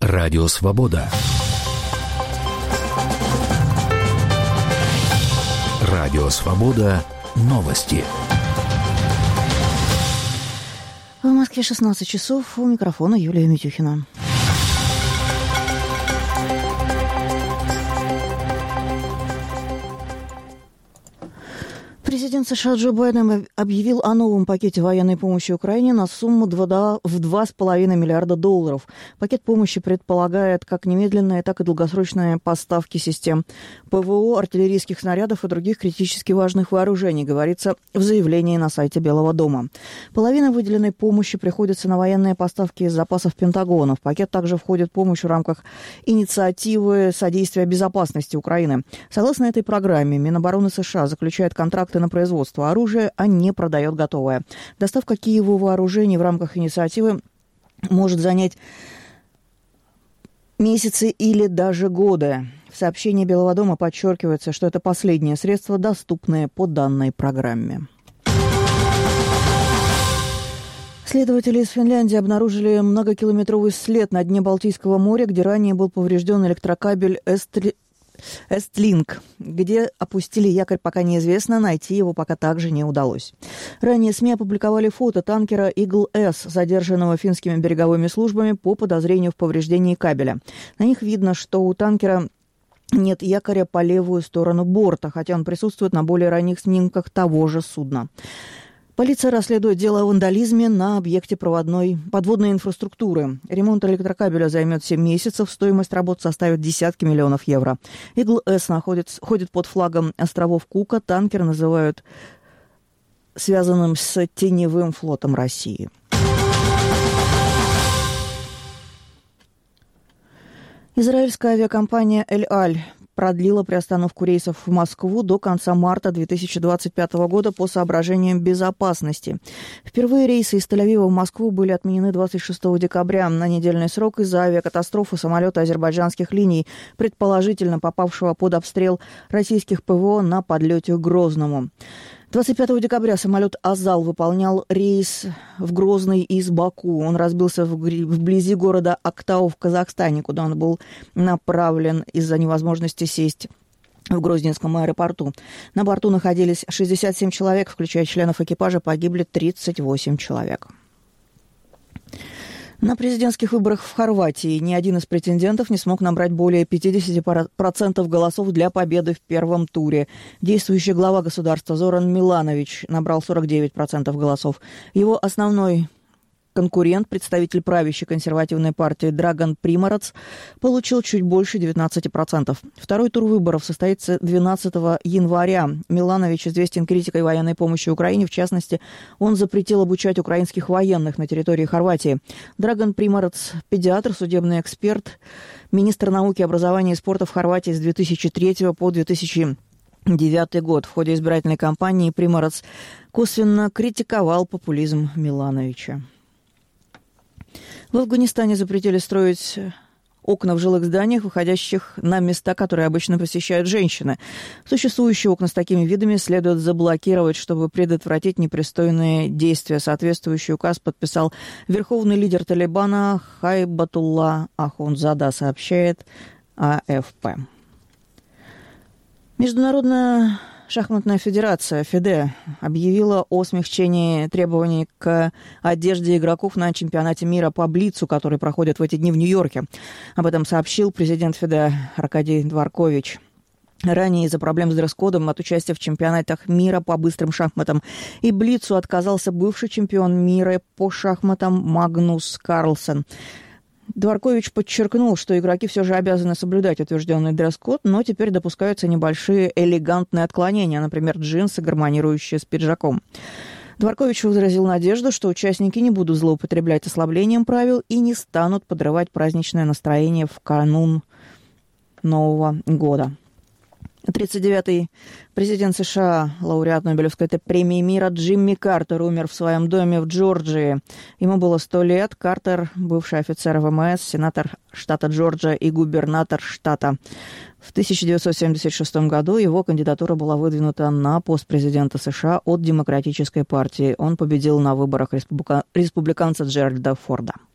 Радио Свобода. Радио Свобода. Новости. В Москве 16 часов. У микрофона Юлия Митюхина. Президент США Джо Байден объявил о новом пакете военной помощи Украине на сумму в $2,5 миллиарда. Пакет помощи предполагает как немедленные, так и долгосрочные поставки систем ПВО, артиллерийских снарядов и других критически важных вооружений, говорится в заявлении на сайте Белого дома. Половина выделенной помощи приходится на военные поставки из запасов Пентагона. В пакет также входит помощь в рамках инициативы содействия безопасности Украины. Согласно этой программе, Минобороны США заключает контракты на производство оружия, а не продает готовое. Доставка Киеву вооружений в рамках инициативы может занять месяцы или даже годы. В сообщении Белого дома подчеркивается, что это последнее средство, доступное по данной программе. Следователи из Финляндии обнаружили многокилометровый след на дне Балтийского моря, где ранее был поврежден электрокабель Эстлинк. Где опустили якорь, пока неизвестно, найти его пока также не удалось. Ранее СМИ опубликовали фото танкера «Игл-С», задержанного финскими береговыми службами по подозрению в повреждении кабеля. На них видно, что у танкера нет якоря по левую сторону борта, хотя он присутствует на более ранних снимках того же судна. Полиция расследует дело о вандализме на объекте подводной инфраструктуры. Ремонт электрокабеля займет 7 месяцев, стоимость работ составит десятки миллионов евро. «Игл-С» ходит под флагом островов Кука. Танкер называют связанным с теневым флотом России. Израильская авиакомпания «Эль-Аль» продлила приостановку рейсов в Москву до конца марта 2025 года по соображениям безопасности. Впервые рейсы из Тель-Авива в Москву были отменены 26 декабря на недельный срок из-за авиакатастрофы самолета азербайджанских линий, предположительно попавшего под обстрел российских ПВО на подлете к Грозному. 25 декабря самолет «Азал» выполнял рейс в Грозный из Баку. Он разбился вблизи города Актау в Казахстане, куда он был направлен из-за невозможности сесть в Грозненском аэропорту. На борту находились 67 человек, включая членов экипажа, погибли 38 человек. На президентских выборах в Хорватии ни один из претендентов не смог набрать более 50% голосов для победы в первом туре. Действующий глава государства Зоран Миланович набрал 49% голосов. Его основной конкурент, представитель правящей консервативной партии Драган Примарац, получил чуть больше 19%. Второй тур выборов состоится 12 января. Миланович известен критикой военной помощи Украине. В частности, он запретил обучать украинских военных на территории Хорватии. Драган Примарац – педиатр, судебный эксперт, министр науки, образования и спорта в Хорватии с 2003 по 2009 год. В ходе избирательной кампании Примарац косвенно критиковал популизм Милановича. В Афганистане запретили строить окна в жилых зданиях, выходящих на места, которые обычно посещают женщины. Существующие окна с такими видами следует заблокировать, чтобы предотвратить непристойные действия. Соответствующий указ подписал верховный лидер Талибана Хайбатулла Ахундзада, сообщает АФП. Международная шахматная федерация ФИДЕ объявила о смягчении требований к одежде игроков на чемпионате мира по блицу, который проходит в эти дни в Нью-Йорке. Об этом сообщил президент ФИДЕ Аркадий Дворкович. Ранее из-за проблем с дресс-кодом от участия в чемпионатах мира по быстрым шахматам и блицу отказался бывший чемпион мира по шахматам Магнус Карлсен. Дворкович подчеркнул, что игроки все же обязаны соблюдать утвержденный дресс-код, но теперь допускаются небольшие элегантные отклонения, например, джинсы, гармонирующие с пиджаком. Дворкович выразил надежду, что участники не будут злоупотреблять ослаблением правил и не станут подрывать праздничное настроение в канун Нового года. 39-й президент США, лауреат Нобелевской премии мира Джимми Картер умер в своем доме в Джорджии. Ему было 100 лет. Картер, бывший офицер ВМС, сенатор штата Джорджия и губернатор штата. В 1976 году его кандидатура была выдвинута на пост президента США от Демократической партии. Он победил на выборах республиканца Джеральда Форда.